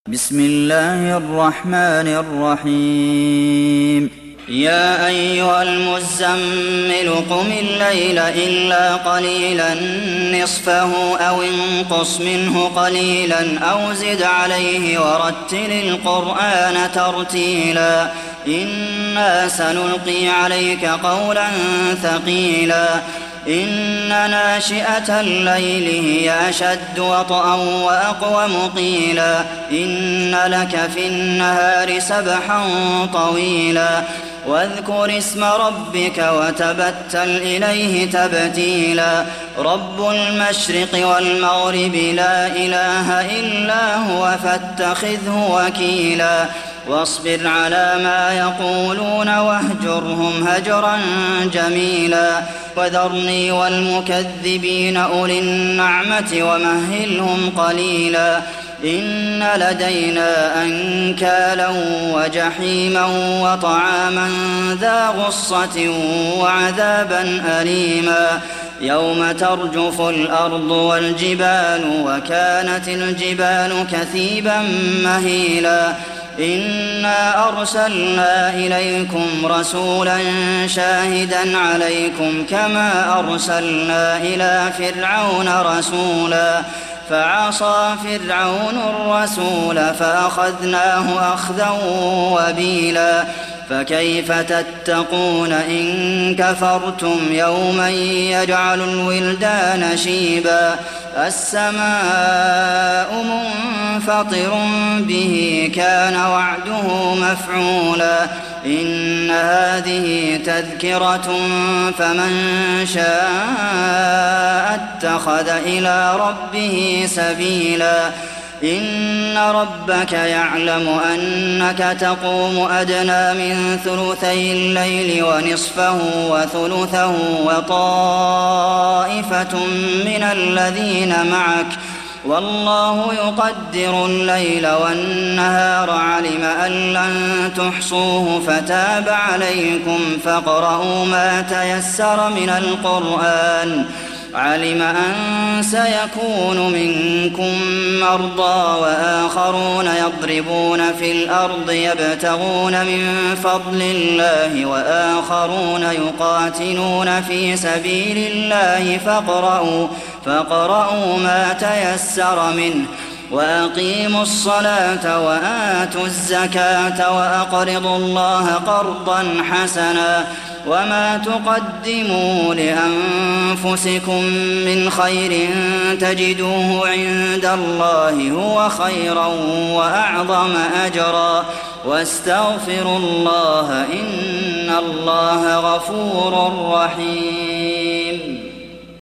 بسم الله الرحمن الرحيم يا أيها المزمل قم الليل إلا قليلا نصفه أو انقص منه قليلا أو زد عليه ورتل القرآن ترتيلا إنا سنلقي عليك قولا ثقيلا إن ناشئة الليل هي أشد وطئا وأقوم قيلا إن لك في النهار سبحا طويلا واذكر اسم ربك وتبتل إليه تبتيلا رب المشرق والمغرب لا إله إلا هو فاتخذه وكيلا واصبر على ما يقولون واهجرهم هجرا جميلا وذرني والمكذبين أولي النعمة ومهلهم قليلا إن لدينا أنكالا وجحيما وطعاما ذا غصة وعذابا أليما يوم ترجف الأرض والجبال وكانت الجبال كثيبا مهيلا إنا أرسلنا إليكم رسولا شاهدا عليكم كما أرسلنا إلى فرعون رسولا فعصى فرعون الرسول فأخذناه أخذا وبيلا فكيف تتقون إن كفرتم يوما يجعل الولدان شيبا السماء منفطر به كان وعده مفعولا إن هذه تذكرة فمن شاء اتخذ إلى ربه سبيلا إن ربك يعلم أنك تقوم أدنى من ثلثي الليل ونصفه وثلثه وطائفة من الذين معك والله يقدر الليل والنهار علم أن لن تحصوه فتاب عليكم فاقرؤوا ما تيسر من القرآن علم أن سيكون منكم مرضى وآخرون يضربون في الأرض يبتغون من فضل الله وآخرون يقاتلون في سبيل الله فاقرؤوا ما تيسر منه وأقيموا الصلاة وآتوا الزكاة وأقرضوا الله قرضا حسنا وما تقدموا لأنفسكم من خير تجدوه عند الله هو خيرا وأعظم أجرا واستغفروا الله إن الله غفور رحيم